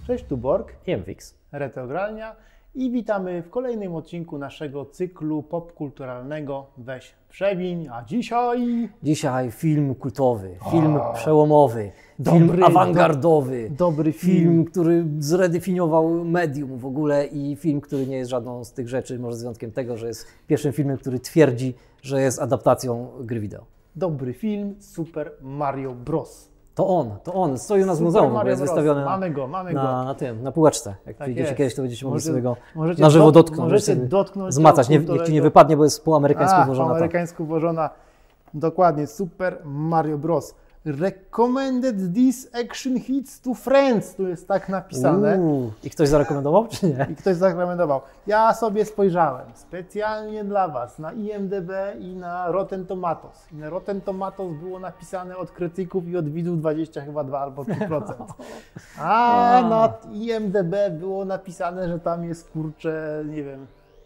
Cześć, tu Borg, Jemfix. Retrogralnia i witamy w kolejnym odcinku naszego cyklu popkulturalnego Weź Przewiń, a Dzisiaj film kultowy, film przełomowy, film awangardowy, dobry film, który zredefiniował medium w ogóle i film, który nie jest żadną z tych rzeczy, może z wyjątkiem tego, że jest pierwszym filmem, który twierdzi, że jest adaptacją gry wideo. Dobry film, Super Mario Bros. To on, stoi u nas w muzeum, bo jest wystawiony na półeczce. Jak tak przyjdziecie kiedyś, to będziecie mogli sobie go możecie na żywo dotknąć. Możecie dotknąć, zmacać, niech ci nie wypadnie, bo jest po amerykańsku włożona. Po amerykańsku włożona, dokładnie, Super Mario Bros. Recommended this action hits to friends, tu jest tak napisane. I ktoś zarekomendował, czy nie? I ktoś zarekomendował. Ja sobie spojrzałem specjalnie dla Was na IMDb i na Rotten Tomatoes. I na Rotten Tomatoes było napisane od krytyków i od widzów 22 albo 3%. A na IMDb było napisane, że tam jest, kurczę, nie wiem,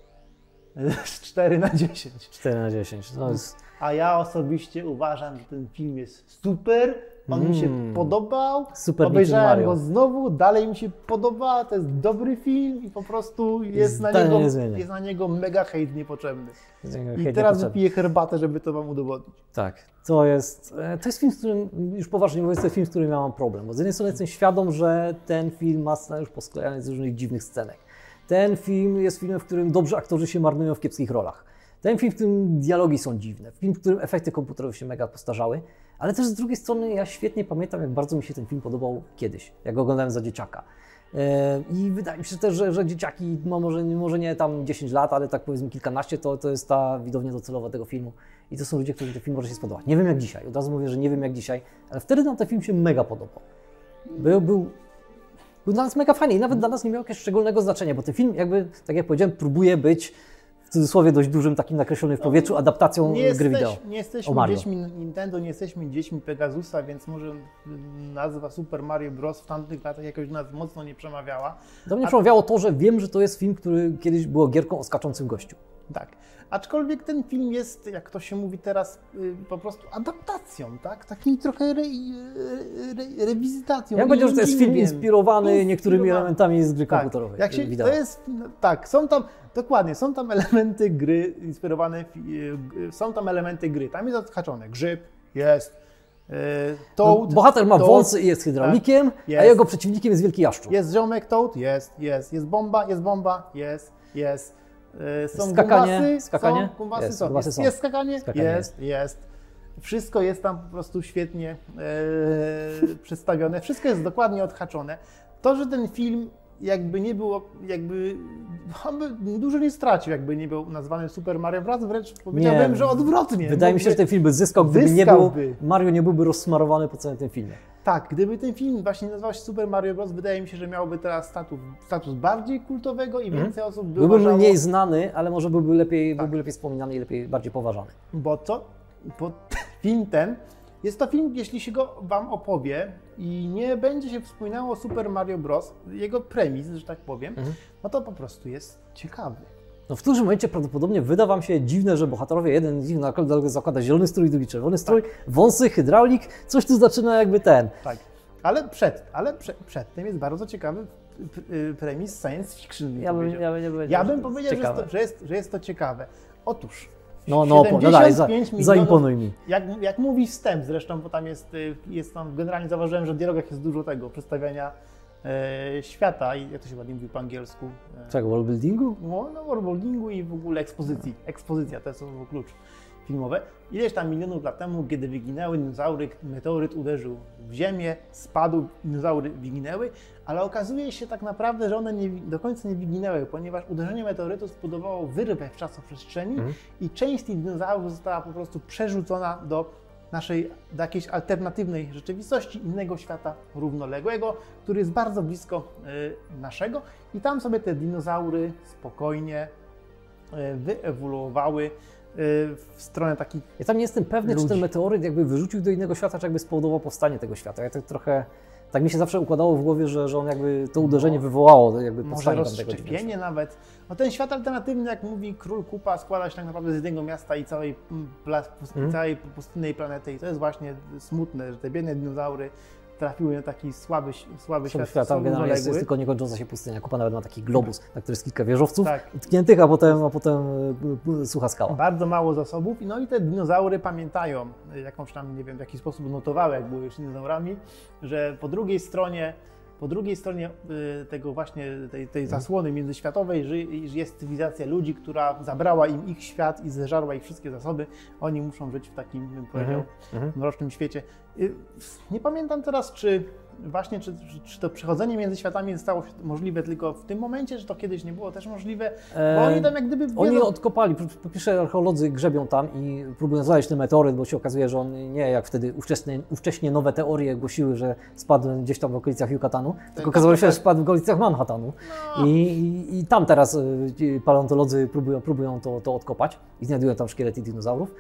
4 na 10. 4 na 10. To jest... A ja osobiście uważam, że ten film jest super, on mi się podobał, super, obejrzałem go znowu, dalej mi się podoba, to jest dobry film i po prostu jest na niego mega hejt niepotrzebny. I teraz wypiję herbatę, żeby to Wam udowodnić. Tak, to jest film, z którym, już poważnie mówiąc, to jest film, z którym miałam problem, bo z jednej strony jestem świadom, że ten film ma scenariusz posklejany z różnych dziwnych scenek. Ten film jest filmem, w którym dobrzy aktorzy się marnują w kiepskich rolach. Ten film, w którym dialogi są dziwne, film, w którym efekty komputerowe się mega postarzały, ale też z drugiej strony ja świetnie pamiętam, jak bardzo mi się ten film podobał kiedyś, jak go oglądałem za dzieciaka. I wydaje mi się też, że dzieciaki, no może nie tam 10 lat, ale tak powiedzmy kilkanaście, to jest ta widownia docelowa tego filmu. I to są ludzie, którym ten film może się spodobać. Nie wiem jak dzisiaj, od razu mówię, że nie wiem jak dzisiaj, ale wtedy nam ten film się mega podobał. Był dla nas mega fajny i nawet dla nas nie miał jakiegoś szczególnego znaczenia, bo ten film jakby, tak jak powiedziałem, próbuje być w cudzysłowie dość dużym, takim nakreślonym w powietrzu, adaptacją gry wideo. Nie jesteśmy dziećmi Nintendo, nie jesteśmy dziećmi Pegasusa, więc może nazwa Super Mario Bros. W tamtych latach jakoś do nas mocno nie przemawiała. Do mnie przemawiało to, że wiem, że to jest film, który kiedyś było gierką o skaczącym gościu. Tak. Aczkolwiek ten film jest, jak to się mówi teraz, po prostu adaptacją, tak? Takim trochę rewizytacją. Ja powiedział, że to jest film inspirowany niektórymi elementami z gry komputerowej. To jest, tak, są tam elementy gry inspirowane, są tam elementy gry. Tam jest odhaczone grzyb, jest Toad. Bohater ma wąsy i jest hydraulikiem, tak, a jego przeciwnikiem jest wielki jaszczur. Jest ziomek Toad, jest bomba, jest. Są skakanie, jest skakanie, jest. Wszystko jest tam po prostu świetnie przedstawione, wszystko jest dokładnie odhaczone. To, że ten film jakby nie było, on by dużo nie stracił, jakby nie był nazwany Super Mario Bros. Wręcz powiedziałbym, że odwrotnie. Wydaje mi się, że ten film by zyskał, Mario nie byłby rozsmarowany po całym tym filmie. Tak, gdyby ten film właśnie nazywał się Super Mario Bros., wydaje mi się, że miałby teraz status bardziej kultowego i więcej osób by byłby mniej znany, ale może byłby lepiej wspominany i bardziej poważany. Bo film ten, jest to film, jeśli się go Wam opowie i nie będzie się wspominało o Super Mario Bros., jego premis, że tak powiem, no to po prostu jest ciekawy. No w którym momencie prawdopodobnie wyda Wam się dziwne, że bohaterowie, jeden z nich zakłada zielony strój, drugi czerwony strój, wąsy, hydraulik, coś tu zaczyna jakby ten. Tak, ale przedtem jest bardzo ciekawy premis science fiction. Ja bym powiedział, że jest to ciekawe. Otóż zaimponuj mi. Jak mówi wstęp zresztą, bo tam jest tam, generalnie zauważyłem, że w dialogach jest dużo tego, przedstawiania świata i jak to się ładnie mówi po angielsku? Czego, worldbuildingu? No, worldbuildingu i w ogóle ekspozycji. Ekspozycja, to jest klucz filmowe. Ileś tam milionów lat temu, kiedy wyginęły dinozaury, meteoryt uderzył w ziemię, spadł, dinozaury wyginęły, ale okazuje się tak naprawdę, że one do końca nie wyginęły, ponieważ uderzenie meteorytu spowodowało wyrwę w czasoprzestrzeni i część tych dinozaurów została po prostu przerzucona do jakiejś alternatywnej rzeczywistości, innego świata równoległego, który jest bardzo blisko naszego i tam sobie te dinozaury spokojnie wyewoluowały w stronę takich Ja tam nie jestem pewny, czy ten meteoryt jakby wyrzucił do innego świata, czy jakby spowodował powstanie tego świata. Ja tak trochę, tak mi się zawsze układało w głowie, że on jakby to uderzenie wywołało jakby powstanie może rozszczepienie nawet. No ten świat alternatywny, jak mówi Król Kupa, składa się tak naprawdę z jednego miasta i całej pustynnej planety i to jest właśnie smutne, że te biedne dinozaury trafiły na taki słaby świat, Świata generalnie jest tylko niekończąca się pustynia. Kupa nawet ma taki globus, na którym jest kilka wieżowców utkniętych, a potem sucha skała. Bardzo mało zasobów, no i te dinozaury pamiętają, jakąś tam, nie wiem, w jaki sposób notowały, jak były już dinozaurami, że po drugiej stronie tego właśnie, tej zasłony międzyświatowej, że jest cywilizacja ludzi, która zabrała im ich świat i zeżarła ich wszystkie zasoby. Oni muszą żyć w takim, bym powiedział, mrocznym świecie. Nie pamiętam teraz, czy to przechodzenie między światami stało się możliwe tylko w tym momencie, że to kiedyś nie było też możliwe, bo oni tam jak gdyby... Oni odkopali, po pierwsze archeolodzy grzebią tam i próbują znaleźć ten meteoryt, bo się okazuje, że on nie jak wtedy ówcześnie nowe teorie głosiły, że spadł gdzieś tam w okolicach Yucatanu, tylko okazało się, że spadł w okolicach Manhattanu. No. I tam teraz paleontolodzy próbują to odkopać i znajdują tam szkielety dinozaurów.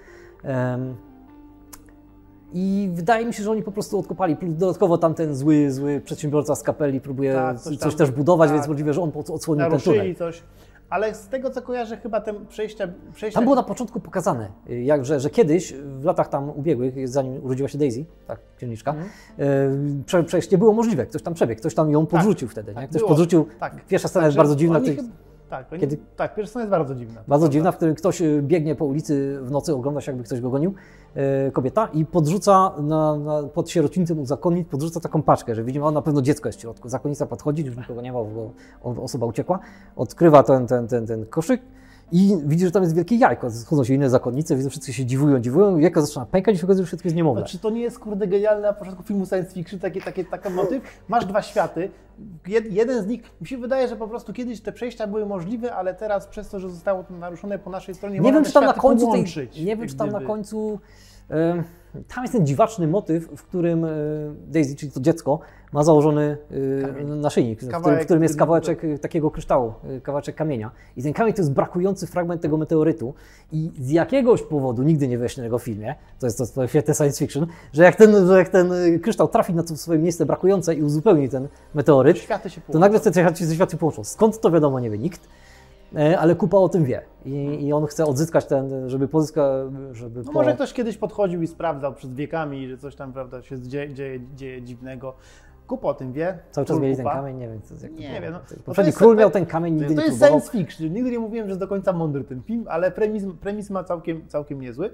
I wydaje mi się, że oni po prostu odkopali. Dodatkowo tam ten zły przedsiębiorca z kapeli próbuje coś też budować, więc możliwe, że on odsłonił ten tunel. Coś. Ale z tego, co kojarzę, chyba te przejścia... Tam było na początku pokazane, że kiedyś, w latach tam ubiegłych, zanim urodziła się Daisy, tak, księżniczka, przejść nie było możliwe. Ktoś tam przebiegł, ktoś tam ją podrzucił wtedy. Nie? Ktoś podrzucił. Pierwsza scena jest bardzo dziwna. Pierwsza scena jest bardzo dziwna. Bardzo dziwna, w której ktoś biegnie po ulicy w nocy, ogląda się, jakby ktoś go gonił, kobieta, i podrzuca pod sierocińcem u zakonnic, podrzuca taką paczkę, że widzimy, na pewno dziecko jest w środku. Zakonnica podchodzi, już nikogo nie ma, bo osoba uciekła, odkrywa ten koszyk i widzi, że tam jest wielkie jajko. Schodzą się inne zakonnice, widzą, wszyscy się dziwują, jajko zaczyna pękać i się okazuje, że wszystko jest niemowlę. Czy to nie jest, kurde, genialne na początku filmu science fiction, taki motyw? Masz dwa światy, jeden z nich, mi się wydaje, że po prostu kiedyś te przejścia były możliwe, ale teraz przez to, że zostało to naruszone po naszej stronie, nie wiem, czy tam na końcu połączyć. Nie wiem, czy tam na końcu... Tam jest ten dziwaczny motyw, w którym Daisy, czyli to dziecko, ma założony naszyjnik, w którym jest kawałeczek takiego kryształu, kawałeczek kamienia. I ten kamień to jest brakujący fragment tego meteorytu. I z jakiegoś powodu, nigdy nie wyjaśnionego w filmie, to jest to świetne science fiction, że jak ten kryształ trafi na to swoje miejsce brakujące i uzupełni ten meteoryt, to nagle te światy połączą. Skąd to wiadomo, nie wie nikt. Ale Kupa o tym wie i on chce odzyskać żeby pozyskać... Może ktoś kiedyś podchodził i sprawdzał przed wiekami, że coś tam, prawda, się dzieje dziwnego. Kupa o tym wie. Cały czas mieli ten kamień, nie wiem. Nie wiem. Poprzedni król miał ten kamień, nigdy nie próbował. To jest science fiction. Nigdy nie mówiłem, że jest do końca mądry ten film, ale premis ma całkiem niezły.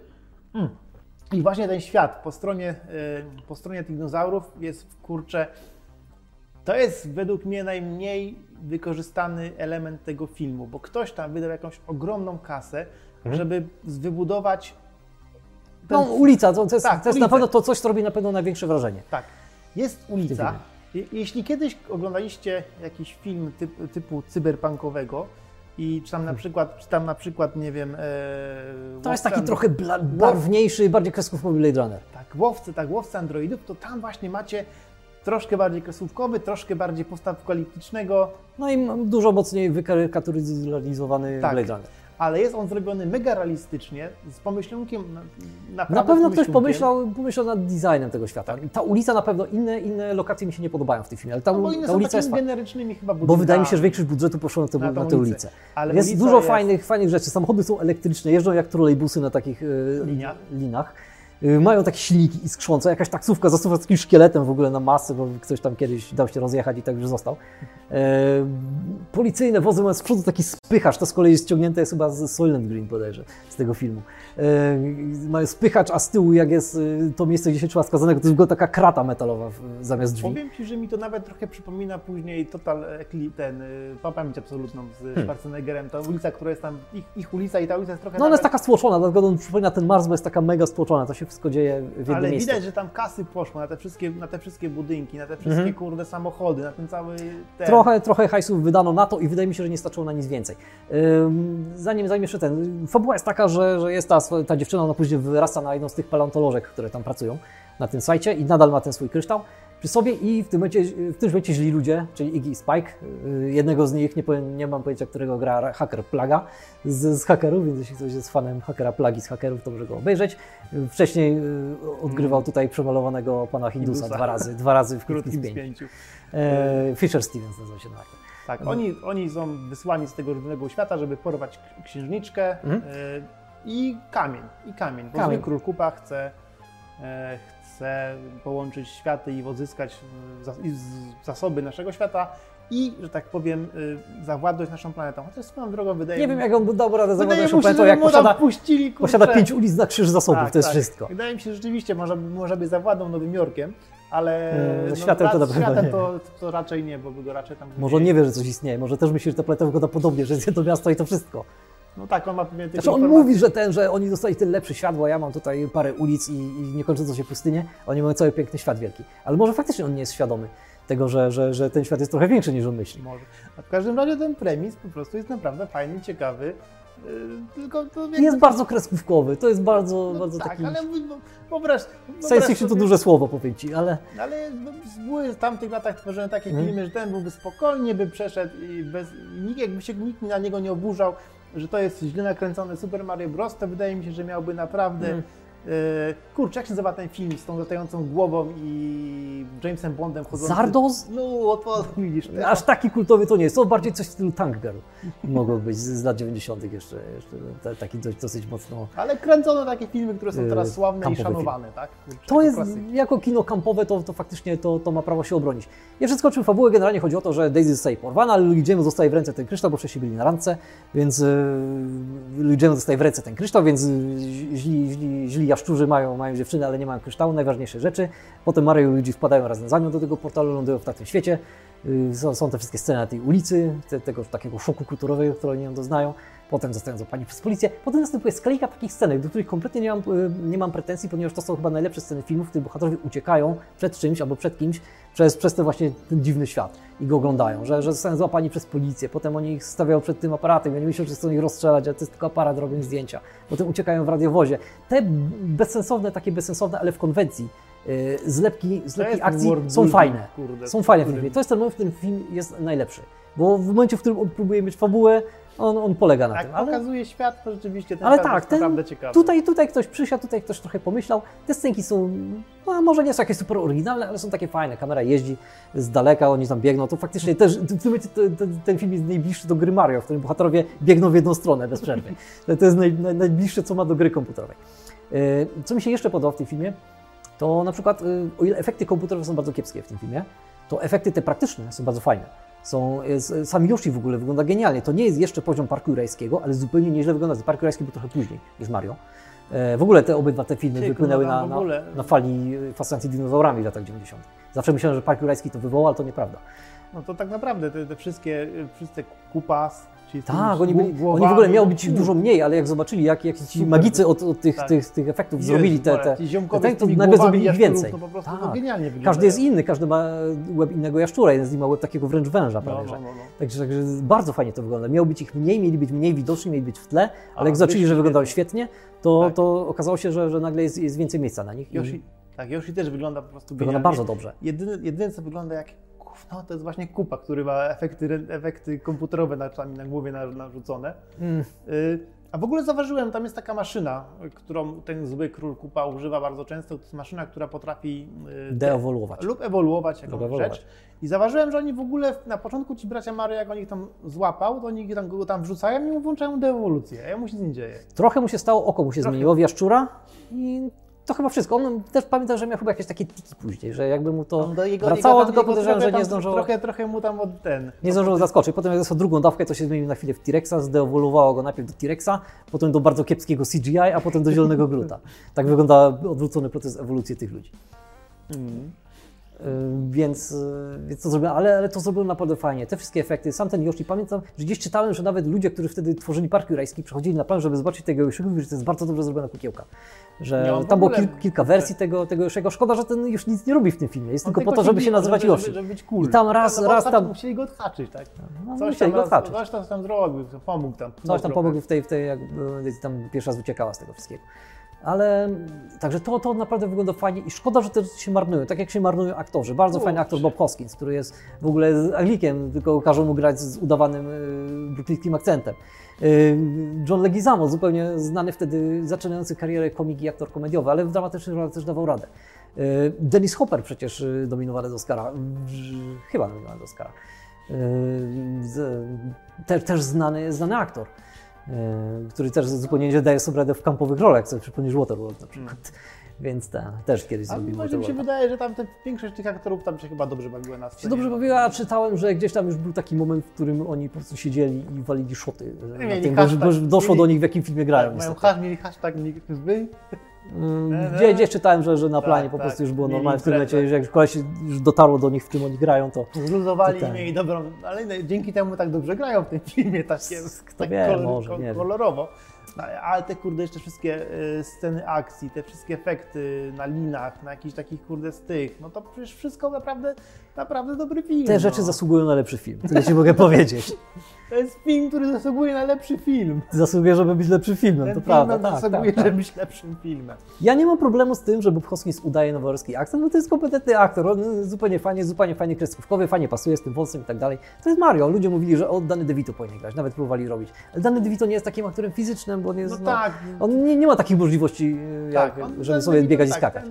I właśnie ten świat po stronie tych dinozaurów jest, kurczę, to jest według mnie najmniej wykorzystany element tego filmu, bo ktoś tam wydał jakąś ogromną kasę, żeby wybudować... ulica, to jest na pewno to coś, co robi na pewno największe wrażenie. Tak, jest ulica. Jeśli kiedyś oglądaliście jakiś film typu cyberpunkowego i czy tam na przykład, nie wiem... to jest taki trochę barwniejszy, bardziej kreskówkowy Blade Runner. Tak, łowcy androidów, to tam właśnie macie troszkę bardziej kreskówkowy, troszkę bardziej postapokaliptycznego. No i dużo mocniej wykarakteryzowany Blade Runner. Ale jest on zrobiony mega realistycznie, z pomyślunkiem, na pewno ktoś pomyślał nad designem tego świata. Ta ulica na pewno, inne lokacje mi się nie podobają w tym filmie, ale ta ulica jest generycznymi chyba budynkami. Bo wydaje mi się, że większość budżetu poszło na tę ulicę. Jest dużo fajnych rzeczy. Samochody są elektryczne, jeżdżą jak trolejbusy na takich linach. Mają takie silniki iskrzące, jakaś taksówka zasuwa z takim szkieletem w ogóle na masę, bo ktoś tam kiedyś dał się rozjechać i tak już został. Policyjne wozy mają z przodu taki spychacz, to z kolei jest ściągnięte chyba z Soylent Green bodajże, z tego filmu. Mają spychacz, a z tyłu jak jest to miejsce, gdzie się trzyma skazanego, to jest w ogóle taka krata metalowa zamiast drzwi. Powiem Ci, że mi to nawet trochę przypomina później Pamięć absolutną z Schwarzeneggerem, ta ulica, która jest tam, ich ulica i ta ulica jest trochę... No ona jest taka stłoczona, dlatego on przypomina ten Mars, bo jest taka mega stłoczona, to się wszystko dzieje w jednym Ale miejscu. widać, że tam kasy poszło na te wszystkie budynki, na te wszystkie kurde samochody, na ten cały... Trochę hajsów wydano na to i wydaje mi się, że nie starczyło na nic więcej. Zanim jeszcze fabuła jest taka, że jest ta dziewczyna, ona później wyrasta na jedną z tych paleontolożek, które tam pracują na tym sajcie i nadal ma ten swój kryształ przy sobie i w tym momencie źli ludzie, czyli Iggy i Spike, jednego z nich, nie mam pojęcia, którego gra haker Plaga z hakerów, więc jeśli ktoś jest fanem hakera Plagi z hakerów, to może go obejrzeć. Wcześniej odgrywał tutaj przemalowanego pana Hindusa dwa razy w krótkim spięciu. Fisher Stevens nazywa się na aktor. Tak, oni są wysłani z tego różnego świata, żeby porwać księżniczkę i kamień. Bo zły król Kupa chce chce połączyć światy i odzyskać zasoby naszego świata i, że tak powiem, zawładnąć naszą planetą. Chociaż swoją drogą wydaje mi się... Nie wiem, jak on dał radę zawładnąć naszą planetą, jak posiada 5 ulic na krzyż zasobów, tak, to jest wszystko. Wydaje mi się, że rzeczywiście może by zawładnął Nowym Jorkiem, ale światem to raczej nie, bo by go raczej tam... Może on nie wie, że coś istnieje, może też myśli, że ta planeta wygląda podobnie, że jest jedno miasto i to wszystko. No tak, on ma pewnie... Znaczy on mówi, że oni dostali ten lepszy świat, bo ja mam tutaj parę ulic i niekończącą się pustynię, oni mają cały piękny świat wielki. Ale może faktycznie on nie jest świadomy tego, że ten świat jest trochę większy niż on myśli. Może. A w każdym razie ten premis po prostu jest naprawdę fajny, ciekawy. Tylko to jest bardzo kreskówkowy, to jest bardzo tak, taki... ale wyobraź Science fiction to duże słowo, powiem ci, ale... Ale były w tamtych latach tworzone takie filmy, że ten byłby spokojnie by przeszedł i nikt na niego nie oburzał, że to jest źle nakręcone Super Mario Bros., to wydaje mi się, że miałby naprawdę... Kurczę, jak się nazywa ten film z tą latającą głową i Jamesem Bondem chodzącym? Zardoz? No, to widzisz. Aż taki kultowy to nie jest, to bardziej coś w stylu Tank Girl mogło być z lat 90. jeszcze taki dosyć mocno... Ale kręcono takie filmy, które są teraz sławne i szanowane, film. Tak? Kurczę, to jest, jako kino kampowe, to faktycznie to ma prawo się obronić. Jeszcze skoczył fabułę, generalnie chodzi o to, że Daisy zostaje porwana, ale Luigi'emu zostaje w ręce ten kryształ, bo wcześniej byli na randce, więc Luigi'emu zostaje w ręce ten kryształ, więc źli jaszczurzy mają dziewczynę, ale nie mają kryształu, najważniejsze rzeczy. Potem Mario i Luigi wpadają razem za nią do tego portalu, lądują w takim świecie. Są te wszystkie sceny na tej ulicy, tego takiego szoku kulturowego, którego oni ją doznają. Potem zostają złapani przez policję. Potem następuje sklejka takich scenek, do których kompletnie nie mam pretensji, ponieważ to są chyba najlepsze sceny filmów, w których bohaterowie uciekają przed czymś albo przed kimś przez ten właśnie ten dziwny świat i go oglądają, że zostają złapani przez policję, potem oni ich stawiają przed tym aparatem i oni myślą, że chcą ich rozstrzelać, a to jest tylko aparat, robią zdjęcia. Potem uciekają w radiowozie. Te bezsensowne, ale w konwencji zlepki akcji są fajne. Są fajne w tym filmie. To jest ten moment, w którym film jest najlepszy. Bo w momencie, w którym on próbuje mieć fabułę, on polega na tym. Jak pokazuje świat, to rzeczywiście ten ale świat tak, jest naprawdę ciekawy. Tutaj ktoś przysiadł, tutaj ktoś trochę pomyślał. Te scenki są, może nie są jakieś super oryginalne, ale są takie fajne. Kamera jeździ z daleka, oni tam biegną. To faktycznie też, w tym momencie ten film jest najbliższy do gry Mario, w którym bohaterowie biegną w jedną stronę bez przerwy. To jest najbliższe, co ma do gry komputerowej. Co mi się jeszcze podoba w tym filmie, to na przykład, o ile efekty komputerowe są bardzo kiepskie w tym filmie, to efekty te praktyczne są bardzo fajne. Sam Yoshi w ogóle wygląda genialnie. To nie jest jeszcze poziom parku rajskiego, ale zupełnie nieźle wygląda. Park rajski był trochę później niż Mario. W ogóle obydwa te filmy wypłynęły na fali fascynacji dinozaurami w latach 90. Zawsze myślałem, że Park Jurajski to wywołał, ale to nieprawda. No to tak naprawdę te wszystkie kupas, tak, oni w ogóle miało być ich dużo mniej, ale jak zobaczyli, jak ci magicy od tych efektów zrobili to nagle zrobili ich więcej. To po prostu to genialnie wygląda. Każdy jest inny, każdy ma łeb innego jaszczura, jeden z nich ma łeb takiego wręcz węża prawie. Także bardzo fajnie to wygląda. Miało być ich mniej, mieli być mniej widoczni, mieli być w tle, ale jak zobaczyli, że wyglądały świetnie, to okazało się, że nagle jest więcej miejsca na nich. Yoshi też wygląda po prostu wygląda bardzo dobrze. Jedyne co wygląda jak no to jest właśnie kupa, który ma efekty komputerowe na głowie narzucone. A w ogóle zauważyłem, tam jest taka maszyna, którą ten zły król kupa używa bardzo często. To jest maszyna, która potrafi deewoluować lub ewoluować jakąś rzecz. I zauważyłem, że oni w ogóle na początku ci bracia Mario, jak on ich tam złapał, to oni go tam wrzucają i mu włączają deewolucję. A jemu się nic nie dzieje. Trochę mu się stało, oko mu się zmieniło w jaszczura i to chyba wszystko. On też pamięta, że miał chyba jakieś takie tiki później, że jakby mu to wracało, tylko podejrzewam, że nie zdążyło. Trochę mu tam nie zdążyło zaskoczyć. Potem jak dostał drugą dawkę, to się zmienił na chwilę w T-Rexa, zdeewoluowało go najpierw do T-Rexa, potem do bardzo kiepskiego CGI, a potem do zielonego gluta. Tak wygląda odwrócony proces ewolucji tych ludzi. Więc to zrobiłem, ale to zrobiłem naprawdę fajnie. Te wszystkie efekty, sam ten Yoshi, pamiętam, że gdzieś czytałem, że nawet ludzie, którzy wtedy tworzyli Park Jurajski, przychodzili na plan, żeby zobaczyć tego Yoshi'ego, mówili, że to jest bardzo dobrze zrobiona kukiełka. Że tam było kilka wersji tego Yoshi'ego. Szkoda, że ten już nic nie robi w tym filmie. Jest tylko po to, żeby się nazywać Yoshi. Żeby być cool. I tam raz tam... Musieli go odhaczyć, tak? Coś tam zrobił, pomógł tam. Coś tam pomógł w tej jak tam pierwszy raz uciekała z tego wszystkiego. Ale także to naprawdę wygląda fajnie i szkoda, że te się marnują, tak jak się marnują aktorzy. Bardzo fajny aktor Bob Hoskins, który jest w ogóle Anglikiem, tylko każą mu grać z udawanym brytyjskim akcentem. John Leguizamo, zupełnie znany wtedy, zaczynający karierę komik i aktor komediowy, ale w dramatycznych rolach też dawał radę. Dennis Hopper przecież nominowany do Oscara, chyba nominowany do Oscara. Też znany aktor, który też zupełnie nie daje sobie radę w kampowych rolach, co przypomnisz Waterworld na przykład. Więc też kiedyś zrobimy. Może mi się wydaje, że tam większość tych aktorów tam się chyba dobrze bawiła na scenie. Się dobrze bawiła, a czytałem, że gdzieś tam już był taki moment, w którym oni po prostu siedzieli i walili szoty. Bo doszło do nich, w jakim filmie grają. Mieli hashtag zły. Gdzieś czytałem, że na planie po prostu już było normalnie w tym momencie, że jak koleś już dotarło do nich, w czym oni grają, to... Zluzowali i mieli dobrą, ale dzięki temu tak dobrze grają w tym filmie, tak kolorowo. Ale te kurde jeszcze wszystkie sceny akcji, te wszystkie efekty na linach, na jakichś takich kurde stych, no to przecież wszystko naprawdę dobry film. Te rzeczy zasługują na lepszy film, tyle ci mogę powiedzieć. To jest film, który zasługuje na lepszy film. Zasługuje, żeby być lepszym filmem, ten to prawda. Zasługuje, żeby być lepszym filmem. Ja nie mam problemu z tym, że Bob Hoskins udaje noworodki akcent, no to jest kompetentny aktor, on zupełnie fajnie kreskówkowy, fajnie pasuje z tym wąsem i tak dalej. To jest Mario, ludzie mówili, że Danny DeVito powinien grać, nawet próbowali robić. Ale Danny DeVito nie jest takim aktorem fizycznym, bo on jest, tak. On nie ma takich możliwości, żeby sobie biegać i skakać.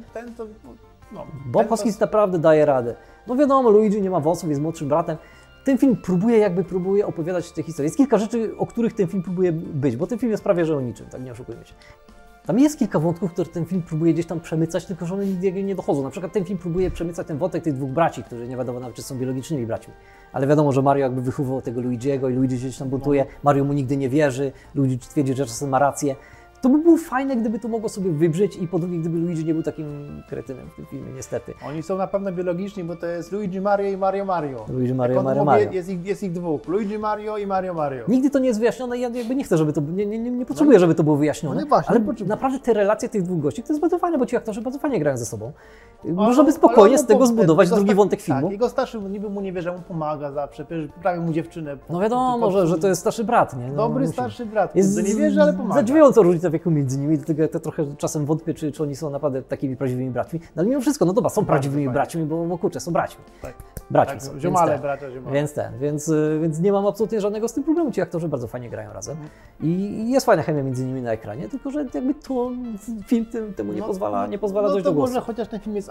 Bob Hoskins naprawdę daje radę. No wiadomo, Luigi nie ma włosów, jest młodszym bratem. Ten film próbuje opowiadać tę historię. Jest kilka rzeczy, o których ten film próbuje być, bo ten film jest prawie że o niczym, tak nie oszukujmy się. Tam jest kilka wątków, które ten film próbuje gdzieś tam przemycać, tylko że one nigdy nie dochodzą. Na przykład ten film próbuje przemycać ten wątek tych dwóch braci, którzy nie wiadomo nawet, czy są biologicznymi braćmi. Ale wiadomo, że Mario jakby wychowywał tego Luigiego i Luigi gdzieś tam buntuje, Mario mu nigdy nie wierzy, Luigi twierdzi, że czasem ma rację. To by było fajne, gdyby to mogło sobie wybrzeć i po drugie, gdyby Luigi nie był takim kretynem w tym filmie, niestety. Oni są na pewno biologiczni, bo to jest Luigi Mario i Mario Mario. Luigi Mario Mario. Jest ich dwóch, Luigi Mario i Mario Mario. Nigdy to nie jest wyjaśnione i ja jakby nie chcę, żeby to, nie potrzebuję, żeby to było wyjaśnione, ale naprawdę te relacje tych dwóch gości to jest bardzo fajne, bo ci aktorzy bardzo fajnie grają ze sobą. Można by spokojnie z tego zbudować drugi wątek filmu. Tak, jego starszy niby mu nie wie, że mu pomaga zawsze, prawie mu dziewczynę. No wiadomo, że to jest starszy brat, nie? Dobry starszy brat, jest nie wierzy, ale pomaga. Zadziwiająca różnica wieku między nimi, dlatego ja trochę czasem wątpię, czy oni są naprawdę takimi prawdziwymi braćmi. No ale mimo wszystko, no dobra, są prawdziwymi braćmi, bo kurczę, są braćmi. Tak. Braćmi są. Ziomale, bracia, ziomale. Więc nie mam absolutnie żadnego z tym problemu. Ci aktorzy bardzo fajnie grają razem. I jest fajna chemia między nimi na ekranie, tylko że jakby to film temu nie pozwala dojść do głosu. Może chociaż ten film jest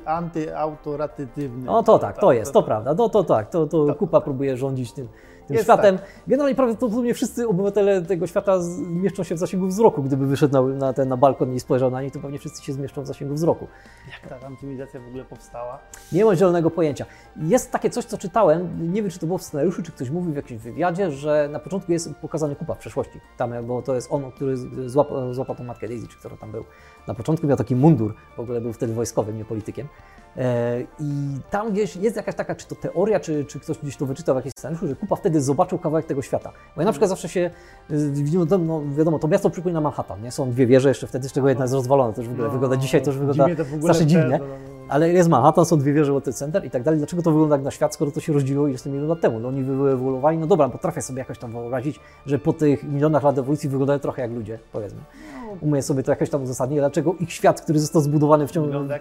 antyautoratywny. No to tak, to prawda. To Kupa próbuje rządzić tym światem. Tak. Generalnie prawdopodobnie wszyscy obywatele tego świata mieszczą się w zasięgu wzroku. Gdyby wyszedł na balkon i spojrzał na nich, to pewnie wszyscy się zmieszczą w zasięgu wzroku. Jak ta cywilizacja w ogóle powstała? Nie mam zielonego pojęcia. Jest takie coś, co czytałem, nie wiem, czy to było w scenariuszu, czy ktoś mówił w jakimś wywiadzie, że na początku jest pokazany Kupa w przeszłości. Tam, bo to jest on, który złapał tą matkę Daisy, czy która tam był. Na początku miał taki mundur, w ogóle był wtedy wojskowym, nie politykiem. I tam gdzieś jest jakaś taka, czy to teoria, czy ktoś gdzieś to wyczytał w jakimś scenariuszu, że Kupa wtedy zobaczył kawałek tego świata. Bo ja na przykład zawsze się, no wiadomo, to miasto przypomina Manhattan, nie? Są dwie wieże jeszcze wtedy, z czego jedna jest rozwalona, to już w ogóle wygląda dzisiaj, to już wygląda strasznie dziwnie. Ale jest Manhattan, są dwie wieże, World Center i tak dalej. Dlaczego to wygląda jak na świat, skoro to się rozdzieliło ileś milionów lat temu? No oni wyewoluowali, no dobra, potrafię sobie jakoś tam wyobrazić, że po tych milionach lat ewolucji wyglądają trochę jak ludzie, powiedzmy. Umiem sobie to jakoś tam uzasadnić, dlaczego ich świat, który został zbudowany w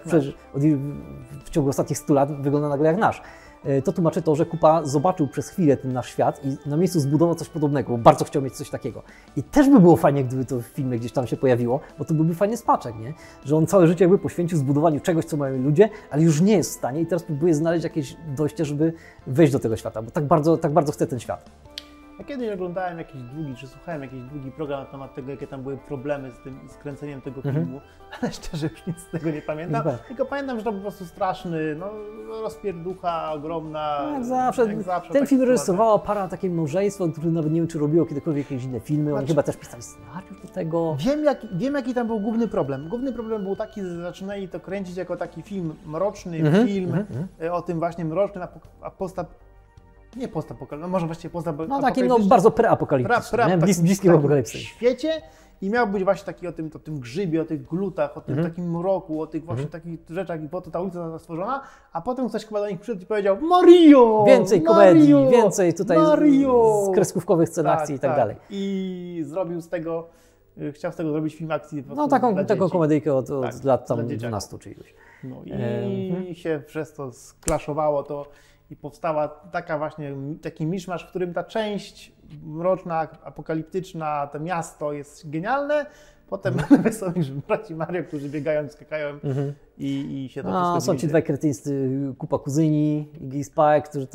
ciągu ostatnich 100 lat, wygląda nagle jak nasz. To tłumaczy to, że Kupa zobaczył przez chwilę ten nasz świat i na miejscu zbudował coś podobnego, bo bardzo chciał mieć coś takiego. I też by było fajnie, gdyby to w filmie gdzieś tam się pojawiło, bo to byłby fajny smaczek, nie? Że on całe życie jakby poświęcił zbudowaniu czegoś, co mają ludzie, ale już nie jest w stanie i teraz próbuje znaleźć jakieś dojście, żeby wejść do tego świata, bo tak bardzo chce ten świat. Ja kiedyś oglądałem czy słuchałem jakiś długi program na temat tego, jakie tam były problemy z kręceniem tego filmu, ale szczerze już nic z tego nie pamiętam. Tylko pamiętam, że to po prostu straszny, rozpierducha ogromna. Jak zawsze ten film rysowała para, takie małżeństwo, które nawet nie wiem, czy robiło kiedykolwiek jakieś inne filmy. Oni chyba też pisali scenariusz do tego. Wiem, jaki tam był główny problem. Główny problem był taki, że zaczynali to kręcić jako taki film mroczny, o tym właśnie mrocznym, nie postapokaliptycznym, może właściwie postapokaliptycznym. No takim bardzo preapokaliptycznym, bliskim apokalipsy. W świecie i miał być właśnie taki o tym grzybie, o tych glutach, o tym takim mroku, o tych właśnie takich rzeczach i po to ta ulica została stworzona, a potem ktoś chyba do nich przyszedł i powiedział Mario! Więcej komedii, więcej tutaj z kreskówkowych scen akcji i tak dalej. I zrobił z tego, chciał z tego zrobić film akcji. No taką komedyjkę od lat tam 12 czy iluś. No i się przez to sklaszowało to. I powstała taki miszmasz, w którym ta część mroczna, apokaliptyczna, to miasto jest genialne. Potem mamy wesołych braci Mario, którzy biegają i skakają i się to wszystko są ci dwaj kretyńscy, kupa kuzyni, Iggy i Spike, który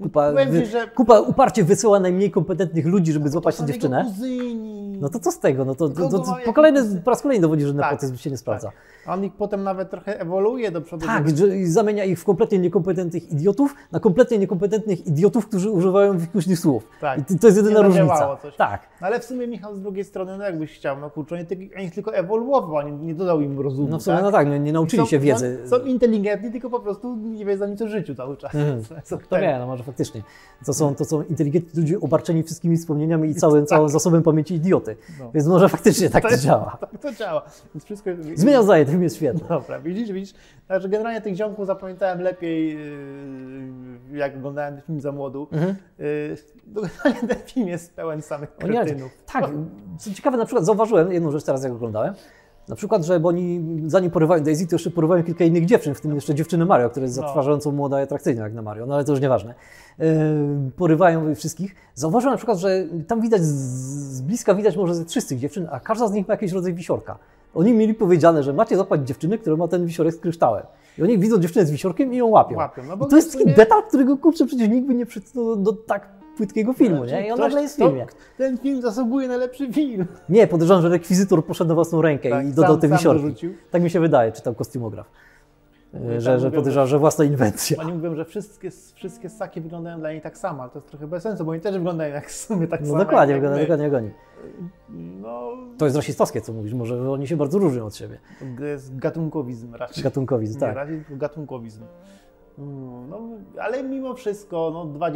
kupa uparcie wysyła najmniej kompetentnych ludzi, żeby złapać tę dziewczynę. Kuzyni. No to z tego? No to po raz kolejny dowodzi, że nepotyzm się nie sprawdza. A on ich potem nawet trochę ewoluuje do przodu. Tak, i zamienia ich w kompletnie niekompetentnych idiotów na kompletnie niekompetentnych idiotów, którzy używają wikuśnych słów. Tak. I to jest jedyna różnica. Coś. Tak. No ale w sumie Michał z drugiej strony, no jakbyś chciał, no kurczę, on tylko ewoluował, nie dodał im rozumu. No w sumie, nie nauczyli się wiedzy. Są inteligentni, tylko po prostu nie wiedzą nic o życiu cały czas. To wie, no może faktycznie. To są inteligentni ludzie obarczeni wszystkimi wspomnieniami i całym zasobem pamięci idioty. No. Więc może faktycznie tak to działa. Tak to działa. Więc wszystko... Zmieniam zdanie, ten film jest świetny. Dobra, widzisz. Także generalnie tych ziomków zapamiętałem lepiej, jak oglądałem ten film za młodu. Generalnie ten film jest pełen samych kretynów. Tak, co ciekawe, na przykład zauważyłem jedną rzecz teraz, jak oglądałem. Na przykład, że bo oni zanim porywają Daisy, to jeszcze porywają kilka innych dziewczyn, w tym jeszcze dziewczynę Mario, która jest zatrważająco młoda i atrakcyjna jak na Mario, no ale to już nieważne. Porywają wszystkich. Zauważyłem na przykład, że tam widać, z bliska widać może ze 300 dziewczyn, a każda z nich ma jakiś rodzaj wisiorka. Oni mieli powiedziane, że macie złapać dziewczynę, która ma ten wisiorek z kryształem. I oni widzą dziewczynę z wisiorkiem i ją łapią. No I to jest taki detal, którego kurczę przecież nikt by nie przedstawił do tak płytkiego filmu, nie? I on nagle jest w filmie. Ten film zasługuje na lepszy film. Nie, podejrzewam, że rekwizytor poszedł na własną rękę i dodał te wisiorki. Tak mi się wydaje, czytał kostiumograf. Że podejrzewam, że własna inwencja. Oni mówią, że wszystkie ssaki wyglądają dla niej tak samo, ale to jest trochę bez sensu, bo oni też wyglądają jak w sumie tak samo. Dokładnie, jak oni. No, to jest rasistowskie, co mówisz, może oni się bardzo różnią od siebie. To jest gatunkowizm raczej. Gatunkowizm, tak. Raczej gatunkowizm. No, ale mimo wszystko,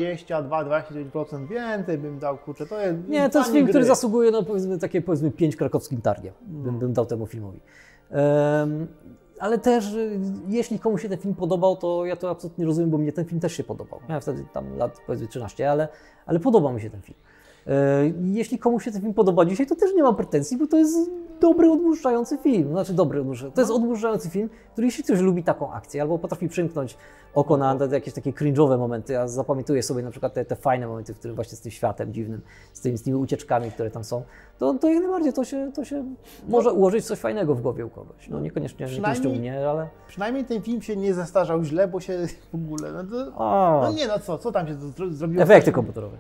22-29% więcej bym dał, kurczę, to jest... Nie, to jest film, który zasługuje na takie 5 krakowskim targiem, bym dał temu filmowi. Ale też, jeśli komuś się ten film podobał, to ja to absolutnie rozumiem, bo mnie ten film też się podobał. Miałem wtedy tam lat powiedzmy 13, ale podobał mi się ten film. Jeśli komuś się ten film podoba dzisiaj, to też nie mam pretensji, bo to jest dobry, odmurzający film. Znaczy to jest odmurzający film, który jeśli ktoś lubi taką akcję, albo potrafi przymknąć oko na jakieś takie cringe'owe momenty, ja zapamiętuję sobie na przykład te fajne momenty, w którym właśnie z tym światem dziwnym, z tymi ucieczkami, które tam są, to jak najbardziej to się może ułożyć coś fajnego w głowie u kogoś. No niekoniecznie u mnie, ale... Przynajmniej ten film się nie zestarzał źle, bo się w ogóle... Co tam się zrobiło? Efekty komputerowe.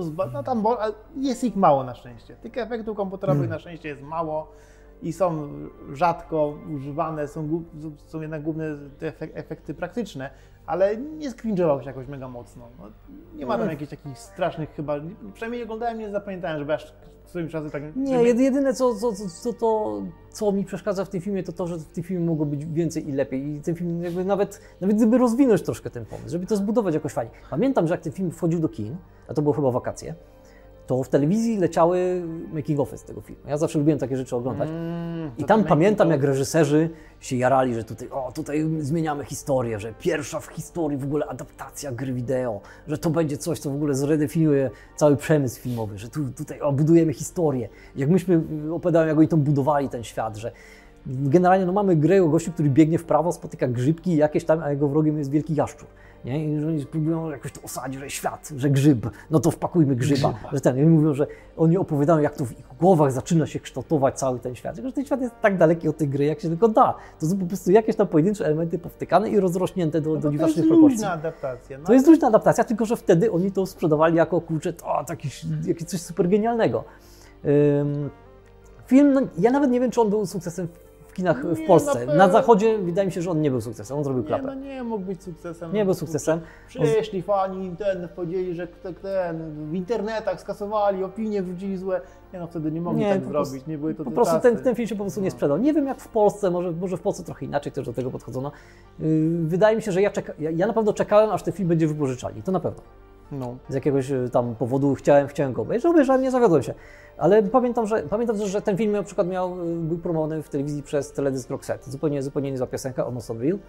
Jest ich mało na szczęście. Tych efektów komputerowych na szczęście jest mało i są rzadko używane, są jednak główne te efekty praktyczne, ale nie skringe'ował się jakoś mega mocno. No, nie ma tam jakichś takich strasznych chyba, przynajmniej oglądałem, nie zapamiętałem, żeby aż którymś razem tak... Nie, jedyne co mi przeszkadza w tym filmie, to że w tym filmie mogło być więcej i lepiej. I ten film jakby nawet gdyby rozwinąć troszkę ten pomysł, żeby to zbudować jakoś fajnie. Pamiętam, że jak ten film wchodził do kin, a to było chyba wakacje, to w telewizji leciały making-ofy z tego filmu. Ja zawsze lubiłem takie rzeczy oglądać. I tam pamiętam, jak reżyserzy się jarali, że tutaj zmieniamy historię, że pierwsza w historii w ogóle adaptacja gry wideo, że to będzie coś, co w ogóle zredefiniuje cały przemysł filmowy, że tutaj budujemy historię. Jak myśmy opowiadałem, jak oni tam budowali ten świat, że generalnie mamy grę o gościu, który biegnie w prawo, spotyka grzybki jakieś tam, a jego wrogiem jest wielki jaszczur. Nie? I że oni próbują jakoś to osadzić, że świat, że grzyb, no to wpakujmy grzyba. Że I oni mówią, że oni opowiadają, jak to w ich głowach zaczyna się kształtować cały ten świat. Że ten świat jest tak daleki od tej gry, jak się tylko da. To są po prostu jakieś tam pojedyncze elementy powtykane i rozrośnięte do dziwacznych proporcji. To jest luźna adaptacja. To jest luźna adaptacja, tylko że wtedy oni to sprzedawali jako, kurczę, jakieś coś super genialnego. Film, ja nawet nie wiem, czy on był sukcesem w kinach w Polsce. Na zachodzie wydaje mi się, że on nie był sukcesem, on zrobił klapę. Nie mógł być sukcesem. Nie był sukcesem. Przyszli fani, powiedzieli, że w internetach skasowali, opinie wrzucili złe. Wtedy nie mogli tak zrobić, nie były to po prostu ten film się po prostu nie sprzedał. Nie wiem jak w Polsce, może w Polsce trochę inaczej też do tego podchodzono. Wydaje mi się, że ja na pewno czekałem, aż ten film będzie wypożyczalny, to na pewno. Z jakiegoś tam powodu chciałem go obejrzeć, nie zawiodłem się. Ale pamiętam, że ten film na przykład był promowany w telewizji przez teledysk Roxette. Zupełnie niezła piosenka, Almost Unreal.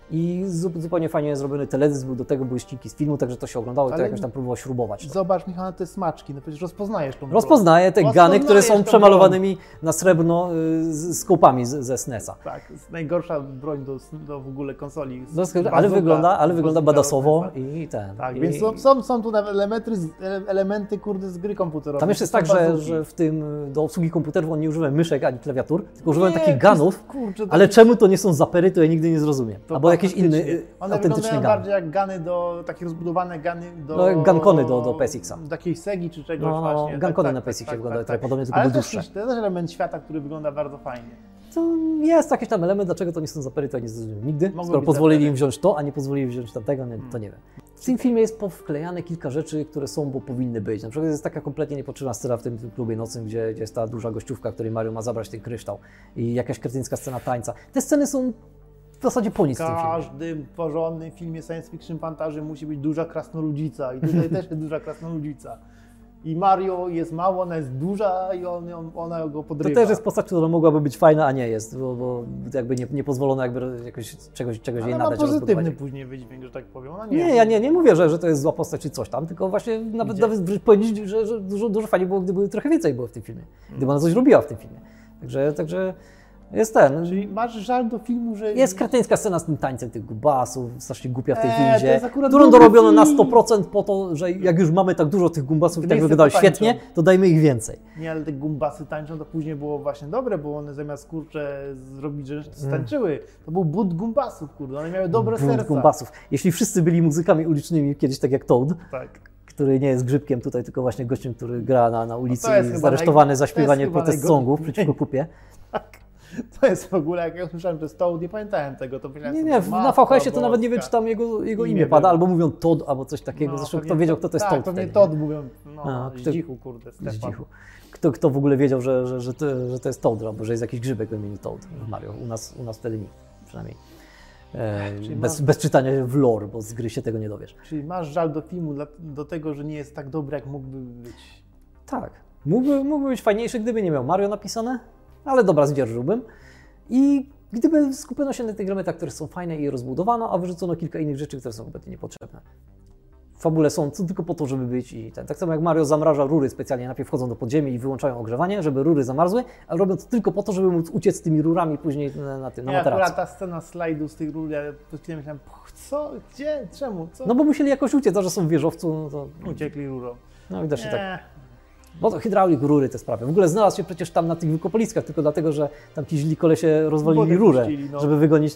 i zupełnie fajnie zrobiony teledysk był, do tego były ściki z filmu, także to się oglądało i to jakoś tam próbował śrubować. Zobacz, Michał, te smaczki, no przecież rozpoznajesz tą Rozpoznaję te gany, które są przemalowanymi na srebrno z kołpami ze SNES-a. Tak, jest najgorsza broń do w ogóle konsoli. Ale wygląda badasowo i ten. Tak, więc są tu nawet elementy kurde z gry komputerowej. Tam jeszcze jest tak, że w tym do obsługi komputerów on nie używa myszek ani klawiatur, tylko używają takich ganów, ale czemu to nie są zapery, to ja nigdy nie zrozumiem. Albo jakiś inny autentyczny gan. Bardziej jak gany takie rozbudowane gany do... No, gankony do PSX-a. Do jakiejś Segi czy czegoś właśnie. Gankony na PSX-ie wyglądają trochę podobnie, tylko były dłuższe. To jest też element świata, który wygląda bardzo fajnie. To jest jakiś tam element, dlaczego to nie są zapery, to ja nie zrozumiem nigdy. Skoro pozwolili im wziąć to, a nie pozwolili wziąć tamtego, to nie wiem. W tym filmie jest powklejane kilka rzeczy, które są, bo powinny być. Na przykład jest taka kompletnie niepotrzebna scena w tym klubie nocnym, gdzie jest ta duża gościówka, której Mario ma zabrać ten kryształ i jakaś kretyńska scena tańca. Te sceny są w zasadzie po nic w tym filmie. W każdym porządnym filmie science fiction fantasy musi być duża krasnoludzica i tutaj też jest duża krasnoludzica. I Mario jest mało, ona jest duża i ona go podrywa. To też jest postać, która mogłaby być fajna, a nie jest, bo jakby nie pozwolono jakby jakoś czegoś jej nadać. Ma pozytywny później wydźwięk, że tak powiem. Ja nie mówię, że to jest zła postać czy coś tam, tylko właśnie nawet powiedzieć, że dużo fajnie było, gdyby trochę więcej było w tym filmie. Gdyby ona coś robiła w tym filmie. Także jest ten. Czyli masz żal do filmu, że... Jest kretyńska scena z tym tańcem tych gumbasów, strasznie głupia w tej windzie, którą dorobiono na 100% po to, że jak już mamy tak dużo tych gumbasów i tak wyglądały świetnie, to dajmy ich więcej. Nie, ale te gumbasy tańczą, to później było właśnie dobre, bo one zamiast kurczę zrobić, że tańczyły, to był but gumbasów, kurde, one miały dobre serca. Gumbasów. Jeśli wszyscy byli muzykami ulicznymi, kiedyś tak jak Toad, tak, który nie jest grzybkiem tutaj, tylko właśnie gościem, który gra na ulicy i jest aresztowany za śpiewanie protest songów przeciwko kupie. To jest w ogóle, jak ja usłyszałem, że jest Toad, nie pamiętałem tego. To nie, na VHS-ie to nawet nie wiem, czy tam jego imię pada, albo mówią Toad, albo coś takiego. Zresztą kto wiedział, kto to jest Toad wtedy. Tak, Toad mówią, Zdzichu, kurde, Stefan. Kto w ogóle wiedział, że to jest Toad, albo że jest jakiś grzybek w imieniu Toad w Mario. U nas wtedy nikt, przynajmniej. Bez czytania w lore, bo z gry się tego nie dowiesz. Czyli masz żal do filmu, do tego, że nie jest tak dobry, jak mógłby być. Tak. Mógłby być fajniejszy, gdyby nie miał Mario napisane, ale dobra, zdzierżyłbym. I gdyby skupiono się na tych elementach, które są fajne i rozbudowano, a wyrzucono kilka innych rzeczy, które są kompletnie niepotrzebne. W fabule są tylko po to, żeby być i ten. Tak samo jak Mario zamraża rury specjalnie, najpierw wchodzą do podziemi i wyłączają ogrzewanie, żeby rury zamarzły, ale robią to tylko po to, żeby móc uciec tymi rurami później na materacu. Akurat ta scena slajdu z tych rur, ja myślałem, co, gdzie, czemu, co? No bo musieli jakoś uciec, a że są w wieżowcu, no to... Uciekli rurą. No widocznie tak. Bo to hydraulik, rury, te sprawy. W ogóle znalazł się przecież tam na tych wykopaliskach, tylko dlatego, że tam ci źli kolesie rozwalili rurę, żeby wygonić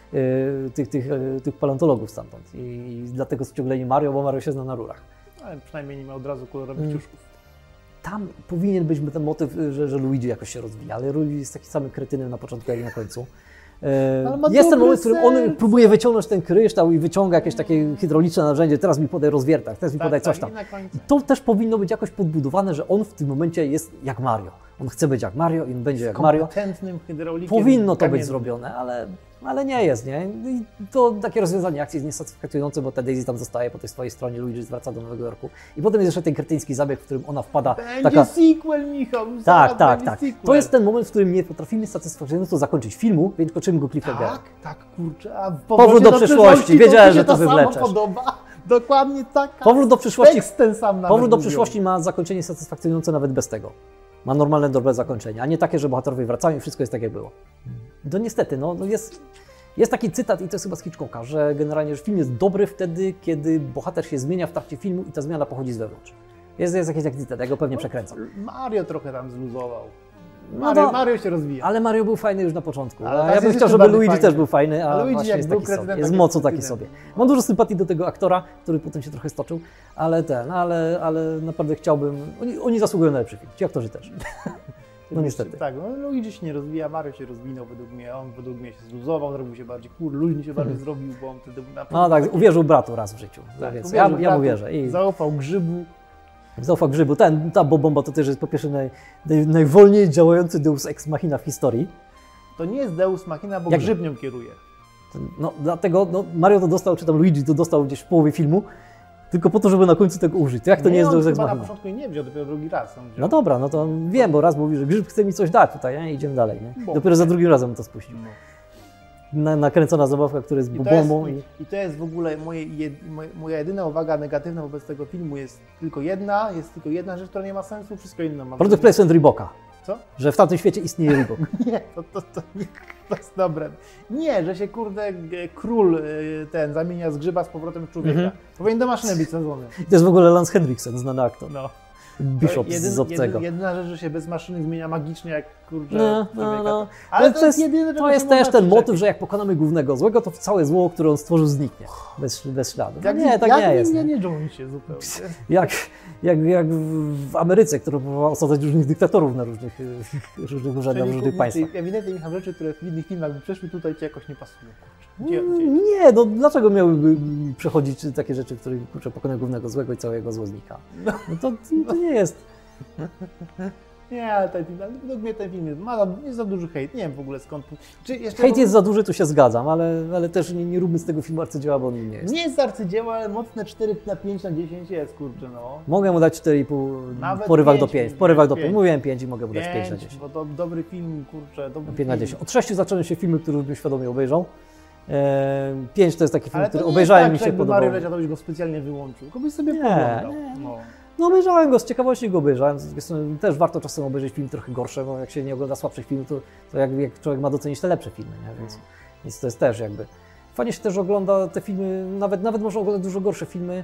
tych paleontologów stamtąd. I dlatego ściągnęli Mario, bo Mario się zna na rurach. Ale przynajmniej nie ma od razu kolorowych ciuszków. Tam powinien być ten motyw, że Luigi jakoś się rozwija, ale Luigi jest taki samym kretynem na początku, jak i na końcu. Jest ten moment, w którym on próbuje wyciągnąć ten kryształ i wyciąga jakieś takie hydrauliczne narzędzie, teraz mi podaj rozwiertak, teraz mi podaj coś tam. I to też powinno być jakoś podbudowane, że on w tym momencie jest jak Mario. On chce być jak Mario i on będzie jak Mario. Kompetentnym hydraulikiem. Powinno to być zrobione, ale nie jest, nie? I to takie rozwiązanie akcji jest niesatysfakcjonujące, bo ta Daisy tam zostaje po tej swojej stronie, Luigi wraca do Nowego Jorku. I potem jest jeszcze ten kretyński zabieg, w którym ona wpada. Będzie sequel, Michał. Tak. To jest ten moment, w którym nie potrafimy satysfakcjonująco zakończyć filmu, więc kończymy go cliffhangerem. Tak, kurczę. A Powrót do przyszłości. Wiedziałem, że to wywleczesz. Podoba. Dokładnie tak. Powrót do przyszłości. Ten sam Powrót do przyszłości ma zakończenie satysfakcjonujące nawet bez tego. Ma normalne, dobre zakończenie, a nie takie, że bohaterowie wracają i wszystko jest tak, jak było. To niestety, jest taki cytat, i to jest chyba z Hitchcocka, że generalnie że film jest dobry wtedy, kiedy bohater się zmienia w trakcie filmu i ta zmiana pochodzi z wewnątrz. Jest jakiś taki cytat, ja go pewnie przekręcam. Mario trochę tam zluzował. No Mario się rozwija. Ale Mario był fajny już na początku. A ja bym chciał, żeby Luigi też był fajny, a Luigi właśnie jest taki sobie. Jest mocno taki sobie. Mam dużo sympatii do tego aktora, który potem się trochę stoczył, ale naprawdę chciałbym... Oni zasługują na lepszy film. Ci aktorzy też. No niestety. Tak, Luigi się nie rozwija, Mario się rozwinął według mnie, on według mnie się zluzował, zrobił się bardziej luźny się bardziej zrobił, bo on wtedy... No tak, uwierzył bratu raz w życiu, tak, więc ja mu wierzę. Zaufał grzybu. Zaufał grzybu. Ta bomba to też jest po pierwsze najwolniej działający Deus Ex Machina w historii. To nie jest Deus Machina, bo grzyb nią kieruje. No dlatego Mario to dostał, czy tam Luigi to dostał gdzieś w połowie filmu, tylko po to, żeby na końcu tego użyć. To jak to nie jest Deus Ex Machina? Na początku nie wziął, dopiero drugi raz on wziął. No dobra, no to wiem, bo raz mówi, że grzyb chce mi coś dać tutaj, nie? Idziemy dalej, nie? Dopiero za drugim razem to spuścił. nakręcona zabawka, która jest bombą. I to jest w ogóle moja jedyna uwaga negatywna wobec tego filmu jest tylko jedna rzecz, która nie ma sensu, wszystko inne ma. Product placement Reeboka. Co? Że w tamtym świecie istnieje Reebok. Nie, to jest dobre. Nie, że się kurde król ten zamienia z grzyba z powrotem w człowieka. Powinien do maszyny być sadzony. To jest w ogóle Lance Henriksen, znany aktor. No. Bishop z Obcego. Jedyna rzecz, że się bez maszyny zmienia magicznie jak kurczę człowieka. No. Ale to jest jedyne, to jest też ten motyw, że jak pokonamy głównego złego, to całe zło, które on stworzył, zniknie. Bez śladu. Tak nie, tak nie jest. Nie Jonesie zupełnie. Jak w Ameryce, która próbowała osadzać różnych dyktatorów na różnych urzędach w różnych państwach. Ewidentnie Michał, rzeczy, które w innych filmach by przeszły, tutaj ci jakoś nie pasują. Nie, no dlaczego miałyby przechodzić takie rzeczy, w których pokonuje głównego złego i całego zło znika? No to nie jest. Nie, ale według mnie ten film jest za duży hejt. Nie wiem w ogóle skąd. Hejt jest za duży, tu się zgadzam, ale też nie róbmy z tego filmu arcydzieła, bo on nie jest. Nie jest arcydzieła, ale mocne 4/5/10 jest, kurczę, no. Mogę mu dać 4,5 w porywach do 5. W porywach do 5. Mówiłem 5 i mogę mu dać 5/10. Bo to dobry film, kurczę, dobry 5/10. Od 6 zaczęły się filmy, które bym świadomie obejrzał. 5 to jest taki film, który obejrzałem i mi się podobał. Mario leciał, to byś go specjalnie wyłączył, tylko byś sobie poglądał. No obejrzałem go, z ciekawości go obejrzałem. Też warto czasem obejrzeć film trochę gorsze, bo jak się nie ogląda słabszych filmów, to jak człowiek ma docenić te lepsze filmy, nie? Więc to jest też jakby... Fajnie się też ogląda te filmy, nawet można oglądać dużo gorsze filmy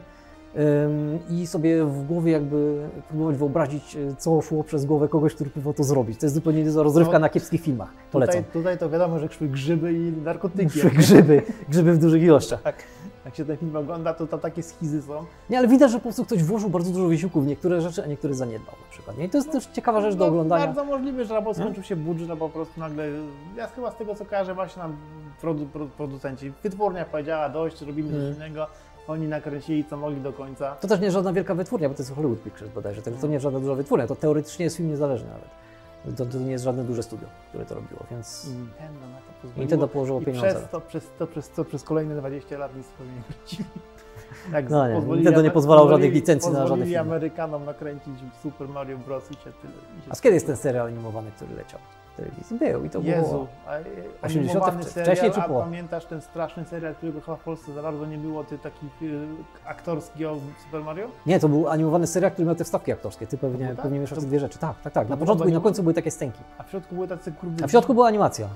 i sobie w głowie jakby próbować wyobrazić, co szło przez głowę kogoś, który próbował to zrobić. To jest zupełnie niezła rozrywka na kiepskich filmach. Polecam. Tutaj to wiadomo, że szły grzyby i narkotyki. Szły grzyby w dużych ilościach. Tak. Jak się ten film ogląda, to tam takie schizy są. Nie, ale widać, że po prostu ktoś włożył bardzo dużo wysiłku w niektóre rzeczy, a niektóre zaniedbał na przykład. Nie? I to jest też ciekawa rzecz do oglądania. Bardzo możliwe, że albo skończył się budżet, albo po prostu nagle... Ja chyba z tego, co kojarzę, właśnie nam producenci, wytwórnia powiedziała dość, robimy coś innego. Oni nakręcili, co mogli do końca. To też nie jest żadna wielka wytwórnia, bo to jest Hollywood Pictures bodajże. To nie jest żadna duża wytwórnia, to teoretycznie jest film niezależny nawet. To nie jest żadne duże studio, które to robiło, więc... Nintendo na to pozwoliło. Nintendo położyło pieniądze. Przez kolejne 20 lat nic sobie nie wrócili. Nintendo nie pozwalał żadnych licencji na żadne filmy. Pozwolili Amerykanom nakręcić Super Mario Bros. I się tyle. A kiedy jest ten serial animowany, który leciał w telewizji? Był i to było... 80 wcześniej czy po? A pamiętasz ten straszny serial, którego chyba w Polsce za bardzo nie było, taki aktorski o Super Mario? Nie, to był animowany serial, który miał te wstawki aktorskie. Ty pewnie mieszasz te dwie rzeczy. Tak. Na początku i na końcu były takie scenki. A w środku były tacy kurde... A w środku była animacja.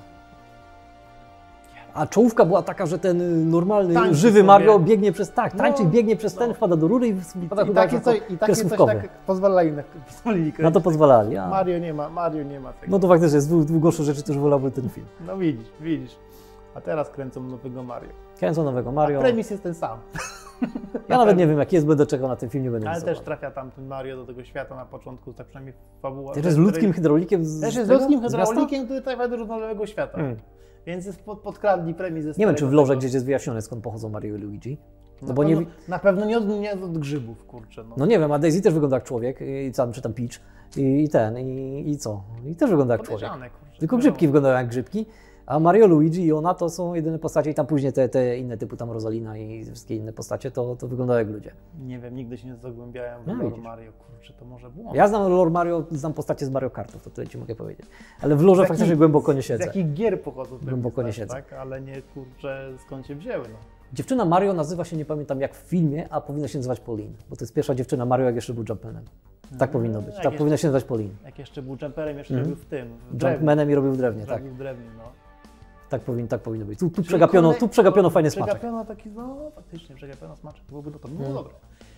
A czołówka była taka, że ten normalny, tańczy żywy Mario biegnie przez... Tak, tańczy, biegnie przez ten, wpada do rury i wpada I takie coś tak pozwalali kręcić. Na to pozwalali. Mario nie ma tego. No to faktycznie, z dwóch gorszych rzeczy też wolałbym ten film. No widzisz. A teraz kręcą nowego Mario. A premis jest ten sam. Ja nawet nie wiem, jaki jest, będę czekał na ten film, nie będę ale też trafia tam ten Mario do tego świata na początku, tak przynajmniej fabuła. Też jest ludzkim hydraulikiem Też jest ludzkim hydraulikiem, który trafia do nowego świata. Więc podkradli premis ze nie wiem, czy w lorze gdzieś jest wyjaśnione, skąd pochodzą Mario i Luigi. Na pewno nie od grzybów, kurczę. No nie wiem, a Daisy też wygląda jak człowiek, czy tam Peach, i co? I też wygląda jak człowiek. Kurczę, tylko grzybki wyglądają jak grzybki, a Mario, Luigi i ona to są jedyne postacie i tam później te inne typu tam Rosalina i wszystkie inne postacie to wyglądają jak ludzie. Nie wiem, nigdy się nie zagłębiałem w lore Mario, kurczę, to może błąd. Ja znam lore Mario, znam postacie z Mario Kartów, to tyle ci mogę powiedzieć. Ale w lorze faktycznie głęboko nie siedzę. Z jakich gier pochodzą te głęboko nie siedzę. Tak? Ale nie, kurczę, skąd się wzięły, no. Dziewczyna Mario nazywa się, nie pamiętam jak w filmie, a powinna się nazywać Pauline, bo to jest pierwsza dziewczyna Mario, jak jeszcze był Jumpmanem. Tak powinno być, tak powinna się nazywać Pauline. Jak jeszcze był Jumperem, jeszcze robił w tym, Jumpmanem i robił w drewnie, tak. Robił w drewnie, no. Tak powinno być. Tu przegapiono fajny smaczek. Przegapiono taki, faktycznie przegapiono smaczek, to było dobre.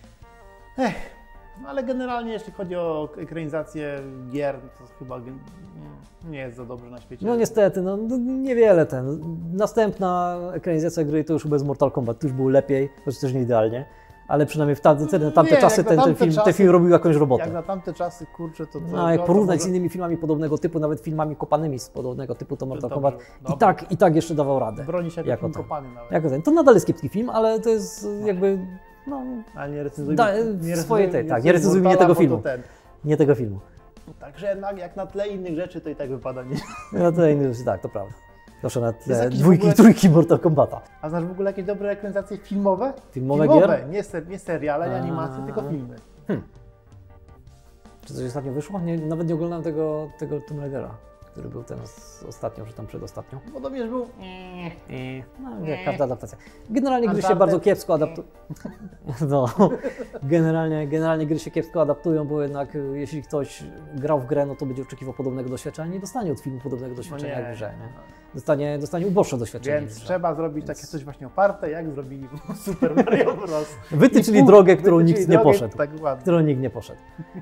Ale generalnie jeśli chodzi o ekranizację gier, to chyba nie jest za dobrze na świecie. No niestety, niewiele Następna ekranizacja gry to już bez Mortal Kombat, to już było lepiej, choć też nie idealnie. Ale przynajmniej na tamte czasy ten film robił jakąś robotę. Jak na tamte czasy, kurczę, to... jak porównać z innymi filmami podobnego typu, nawet filmami kopanymi z podobnego typu, to Mortal Kombat i tak jeszcze dawał radę. Broni się jako film kopany nawet. Jako ten. To nadal jest kiepski film, ale to jest jakby... Ale nie recenzujmy nie recenzujmy tego filmu. Nie tego filmu. Także jednak jak na tle innych rzeczy to i tak wypada nie. Na tle innych rzeczy, tak, to prawda. Proszę na tle dwójki i trójki Mortal Kombata. A znasz w ogóle jakieś dobre ekranizacje filmowe? Filmowe gier? Nie seriale, nie animacje, tylko filmy. Czy coś ostatnio wyszło? Nawet nie oglądałem tego Tomb Raidera. który był ten ostatnio, czy tam przedostatnio. Podobnież był... No, jak każda adaptacja. Generalnie gry się Uncharted. bardzo kiepsko adaptują. No, generalnie gry się kiepsko adaptują, bo jednak jeśli ktoś grał w grę, no to będzie oczekiwał podobnego doświadczenia, nie dostanie od filmu podobnego doświadczenia jak w grze. Nie? Dostanie uboższe doświadczenie. Więc trzeba zrobić takie coś właśnie oparte, jak zrobili w Super Mario Bros. Wytyczyli drogę, którą nikt nie drogę, poszedł. Tak ładnie. Którą nikt nie poszedł.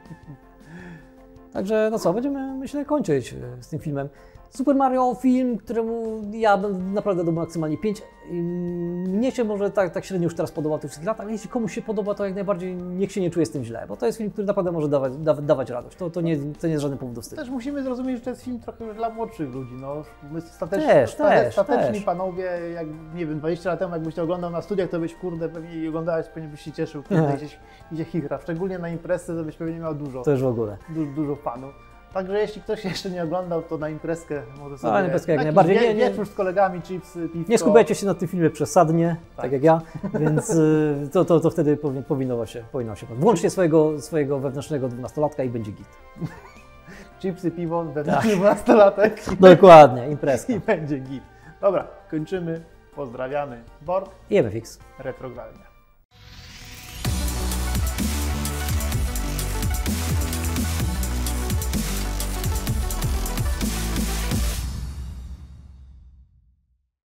Także no co, będziemy, myślę, kończyć z tym filmem. Super Mario, film, któremu ja naprawdę dałbym maksymalnie 5. Mnie się może tak średnio już teraz podoba tych wszystkich lat, ale jeśli komuś się podoba, to jak najbardziej niech się nie czuje z tym źle, bo to jest film, który naprawdę może dawać radość. To nie jest żaden powód do wstydu. Też musimy zrozumieć, że to jest film trochę już dla młodszych ludzi. No. My stateczni panowie, jak nie wiem, 20 lat temu, jakbyś to oglądał na studiach, to byś pewnie i oglądałeś, pewnie byś się cieszył, idzie hitra. Szczególnie na imprezce, to byś pewnie miał to już w ogóle. Dużo fanów. Także jeśli ktoś jeszcze nie oglądał, to na imprezkę może sobie... Na imprezkę jak najbardziej. Wieczór z kolegami, chipsy, piwko. Nie skupiajcie się na tym filmie przesadnie, tak jak ja, więc to wtedy powinno się. Włączcie swojego wewnętrznego 12-latka i będzie git. Chipsy, piwo, wewnętrzny 12-latek. Dokładnie, imprezka. I będzie git. Dobra, kończymy. Pozdrawiamy. Borg i MFX. Retrogralnia.